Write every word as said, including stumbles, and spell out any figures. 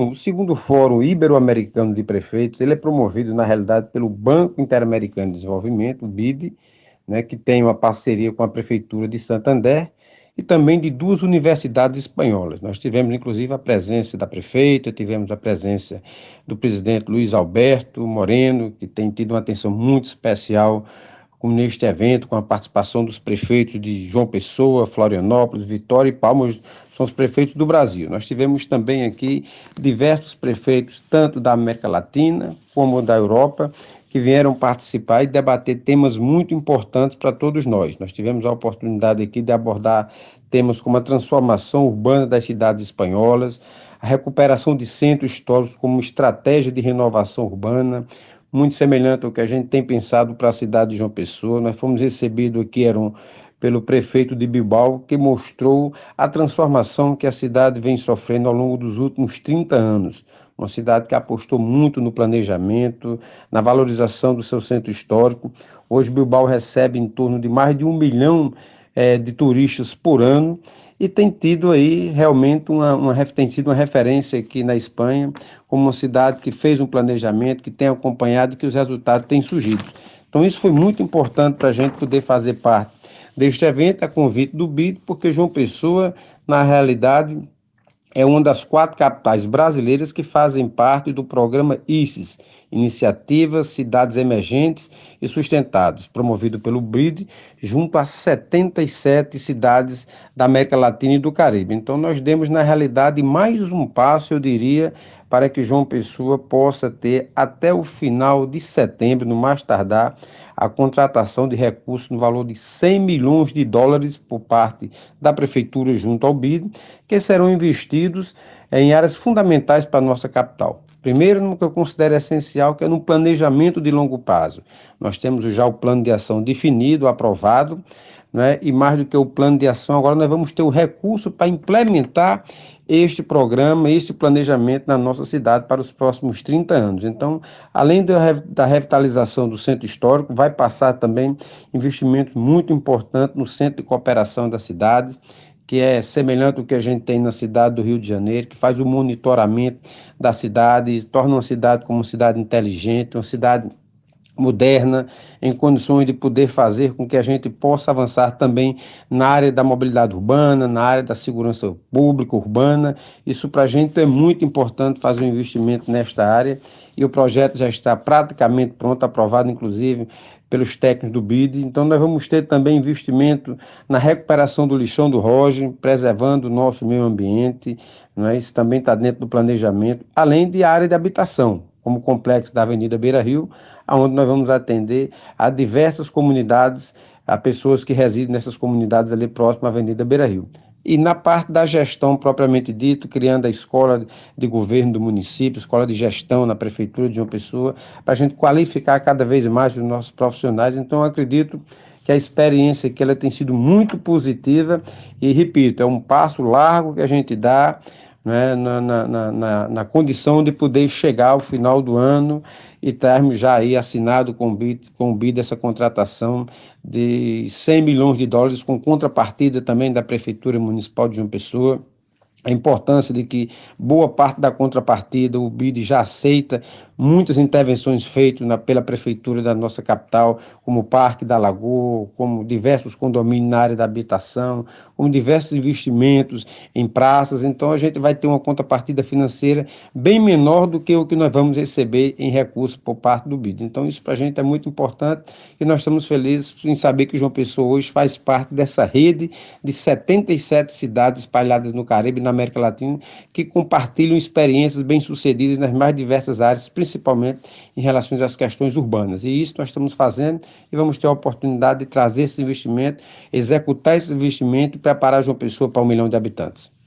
o segundo Fórum Ibero-Americano de Prefeitos, ele é promovido, na realidade, pelo Banco Interamericano de Desenvolvimento, o B I D, né, que tem uma parceria com a Prefeitura de Santander e também de duas universidades espanholas. Nós tivemos, inclusive, a presença da prefeita, tivemos a presença do presidente Luiz Alberto Moreno, que tem tido uma atenção muito especial como neste evento, com a participação dos prefeitos de João Pessoa, Florianópolis, Vitória e Palmas, são os prefeitos do Brasil. Nós tivemos também aqui diversos prefeitos, tanto da América Latina como da Europa, que vieram participar e debater temas muito importantes para todos nós. Nós tivemos a oportunidade aqui de abordar temas como a transformação urbana das cidades espanholas, a recuperação de centros históricos como estratégia de renovação urbana, muito semelhante ao que a gente tem pensado para a cidade de João Pessoa. Nós fomos recebidos aqui, eram pelo prefeito de Bilbao, que mostrou a transformação que a cidade vem sofrendo ao longo dos últimos trinta anos. Uma cidade que apostou muito no planejamento, na valorização do seu centro histórico. Hoje, Bilbao recebe em torno de mais de um milhão eh, de turistas por ano e tem tido aí realmente uma, uma, tem sido uma referência aqui na Espanha, como uma cidade que fez um planejamento, que tem acompanhado e que os resultados têm surgido. Então isso foi muito importante para a gente poder fazer parte deste evento, a convite do B I D, porque João Pessoa, na realidade, é uma das quatro capitais brasileiras que fazem parte do programa I C E S, Iniciativas Cidades Emergentes e Sustentadas, promovido pelo B I D, junto a setenta e sete cidades da América Latina e do Caribe. Então nós demos, na realidade, mais um passo, eu diria, para que João Pessoa possa ter, até o final de setembro, no mais tardar, a contratação de recursos no valor de cem milhões de dólares por parte da Prefeitura junto ao B I D, que serão investidos em áreas fundamentais para a nossa capital. Primeiro, no que eu considero essencial, que é no planejamento de longo prazo. Nós temos já o plano de ação definido, aprovado, né? E mais do que o plano de ação, agora nós vamos ter o recurso para implementar este programa, este planejamento na nossa cidade para os próximos trinta anos. Então, além da revitalização do centro histórico, vai passar também investimentos muito importantes no centro de cooperação da cidade, que é semelhante ao que a gente tem na cidade do Rio de Janeiro, que faz o monitoramento da cidade, torna uma cidade como uma cidade inteligente, uma cidade moderna, em condições de poder fazer com que a gente possa avançar também na área da mobilidade urbana, na área da segurança pública urbana. Isso para a gente é muito importante, fazer um investimento nesta área, e o projeto já está praticamente pronto, aprovado inclusive pelos técnicos do B I D. Então nós vamos ter também investimento na recuperação do lixão do Rojem, preservando o nosso meio ambiente, né? Isso também está dentro do planejamento, além de área de habitação, como o complexo da Avenida Beira Rio, onde nós vamos atender a diversas comunidades, a pessoas que residem nessas comunidades ali próximo à Avenida Beira Rio. E na parte da gestão propriamente dito, criando a escola de governo do município, escola de gestão na prefeitura de João Pessoa, para a gente qualificar cada vez mais os nossos profissionais. Então eu acredito que a experiência aqui ela tem sido muito positiva e, repito, é um passo largo que a gente dá, né, na, na, na, na condição de poder chegar ao final do ano e termos já aí assinado com o B I D, com o B I D essa contratação de cem milhões de dólares, com contrapartida também da Prefeitura Municipal de João Pessoa. A importância de que boa parte da contrapartida o B I D já aceita muitas intervenções feitas na, pela prefeitura da nossa capital, como o Parque da Lagoa, como diversos condomínios na área da habitação, como diversos investimentos em praças. Então a gente vai ter uma contrapartida financeira bem menor do que o que nós vamos receber em recursos por parte do B I D. Então isso para a gente é muito importante e nós estamos felizes em saber que João Pessoa hoje faz parte dessa rede de setenta e sete cidades espalhadas no Caribe e na América Latina, que compartilham experiências bem-sucedidas nas mais diversas áreas, principalmente em relação às questões urbanas. E isso nós estamos fazendo e vamos ter a oportunidade de trazer esse investimento, executar esse investimento e preparar João Pessoa para um milhão de habitantes.